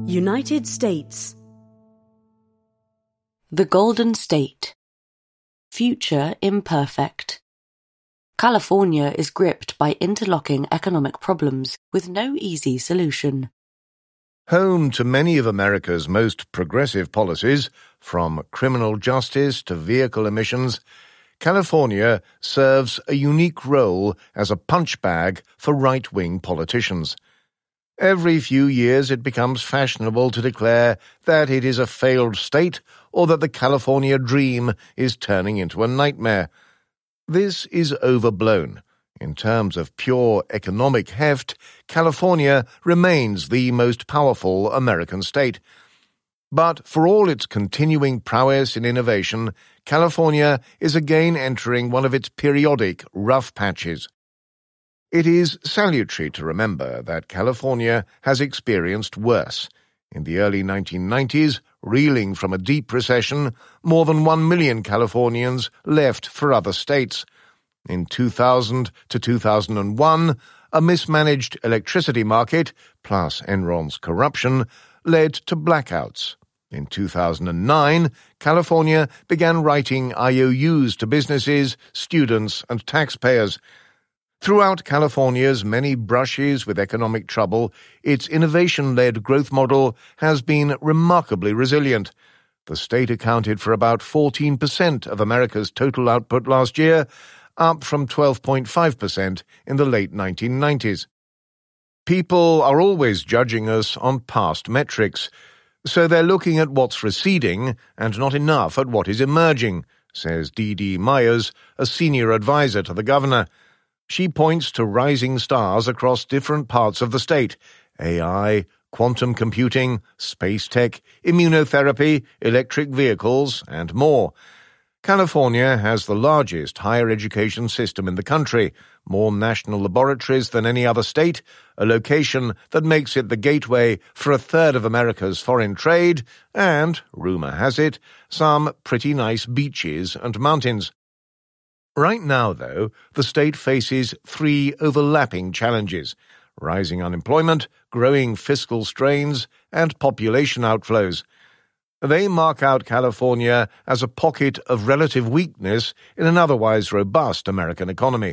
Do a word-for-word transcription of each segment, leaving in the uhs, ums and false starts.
United States. The Golden State. Future imperfect. California is gripped by interlocking economic problems with no easy solution. Home to many of America's most progressive policies, from criminal justice to vehicle emissions, California serves a unique role as a punchbag for right-wing politicians. Every few years it becomes fashionable to declare that it is a failed state or that the California dream is turning into a nightmare. This is overblown. In terms of pure economic heft, California remains the most powerful American state. But for all its continuing prowess in innovation, California is again entering one of its periodic rough patches. It is salutary to remember that California has experienced worse. In the early nineteen nineties, reeling from a deep recession, more than one million Californians left for other states. In two thousand to two thousand one, a mismanaged electricity market, plus Enron's corruption, led to blackouts. In two thousand nine, California began writing I O Us to businesses, students, and taxpayers. Throughout California's many brushes with economic trouble, its innovation-led growth model has been remarkably resilient. The state accounted for about fourteen percent of America's total output last year, up from twelve point five percent in the late nineteen nineties. People are always judging us on past metrics, so they're looking at what's receding and not enough at what is emerging, says Dee Dee Myers, a senior advisor to the governor. She points to rising stars across different parts of the state: A I, quantum computing, space tech, immunotherapy, electric vehicles, and more. California has the largest higher education system in the country, more national laboratories than any other state, a location that makes it the gateway for a third of America's foreign trade, and, rumor has it, some pretty nice beaches and mountains. Right now, though, the state faces three overlapping challenges: rising unemployment, growing fiscal strains, and population outflows. They mark out California as a pocket of relative weakness in an otherwise robust American economy.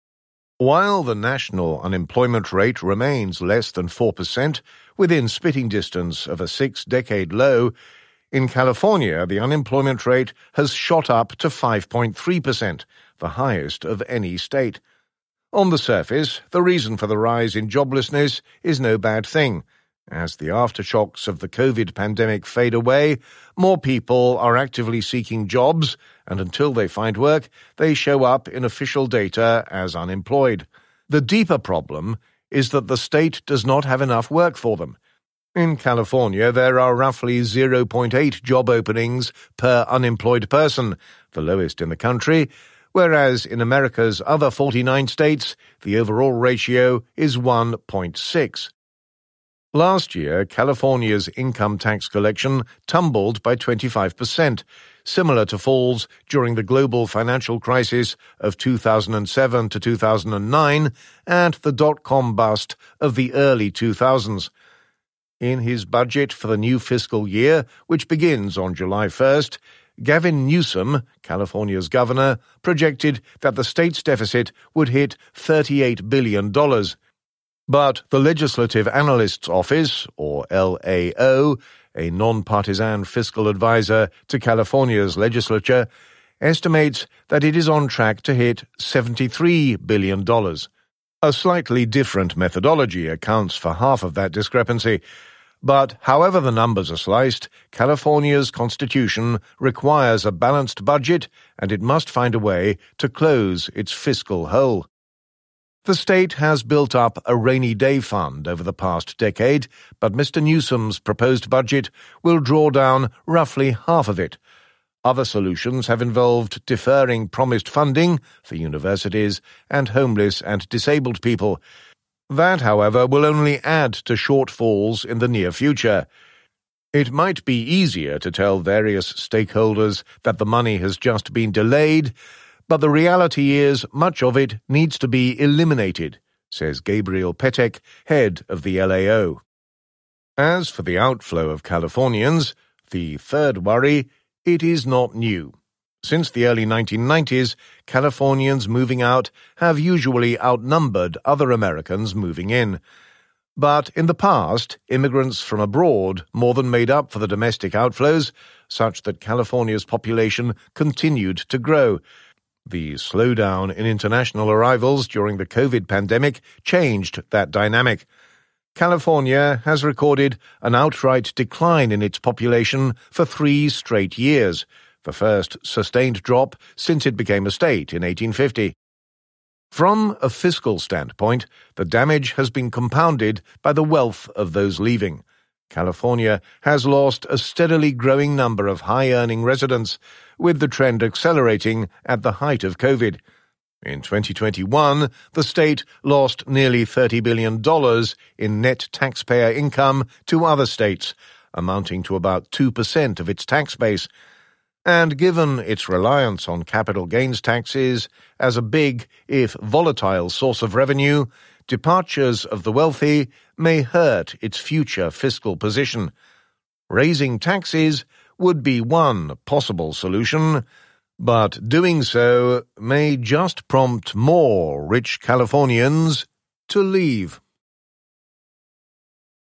While the national unemployment rate remains less than four percent, within spitting distance of a six-decade low, in California the unemployment rate has shot up to five point three percent, the highest of any state. On the surface, the reason for the rise in joblessness is no bad thing. As the aftershocks of the COVID pandemic fade away, more people are actively seeking jobs, and until they find work, they show up in official data as unemployed. The deeper problem is that the state does not have enough work for them. In California, there are roughly zero point eight job openings per unemployed person, the lowest in the country, whereas in America's other forty-nine states, the overall ratio is one point six. Last year, California's income tax collection tumbled by twenty-five percent, similar to falls during the global financial crisis of two thousand seven to two thousand nine and the dot-com bust of the early two thousands. In his budget for the new fiscal year, which begins on July first, Gavin Newsom, California's governor, projected that the state's deficit would hit thirty-eight billion dollars. But the Legislative Analyst's Office, or L A O, a non-partisan fiscal advisor to California's legislature, estimates that it is on track to hit seventy-three billion dollars. A slightly different methodology accounts for half of that discrepancy. But however the numbers are sliced, California's constitution requires a balanced budget, and it must find a way to close its fiscal hole. The state has built up a rainy day fund over the past decade, but Mister Newsom's proposed budget will draw down roughly half of it. Other solutions have involved deferring promised funding for universities and homeless and disabled people. That, however, will only add to shortfalls in the near future. It might be easier to tell various stakeholders that the money has just been delayed, but the reality is much of it needs to be eliminated, says Gabriel Petek, head of the L A O. As for the outflow of Californians, the third worry, it is not new. Since the early nineteen nineties, Californians moving out have usually outnumbered other Americans moving in. But in the past, immigrants from abroad more than made up for the domestic outflows, such that California's population continued to grow. The slowdown in international arrivals during the COVID pandemic changed that dynamic. California has recorded an outright decline in its population for three straight years, the first sustained drop since it became a state in eighteen fifty. From a fiscal standpoint, the damage has been compounded by the wealth of those leaving. California has lost a steadily growing number of high-earning residents, with the trend accelerating at the height of COVID. In twenty twenty-one, the state lost nearly thirty billion dollars in net taxpayer income to other states, amounting to about two percent of its tax base. And given its reliance on capital gains taxes as a big, if volatile, source of revenue, departures of the wealthy may hurt its future fiscal position. Raising taxes would be one possible solution, but doing so may just prompt more rich Californians to leave.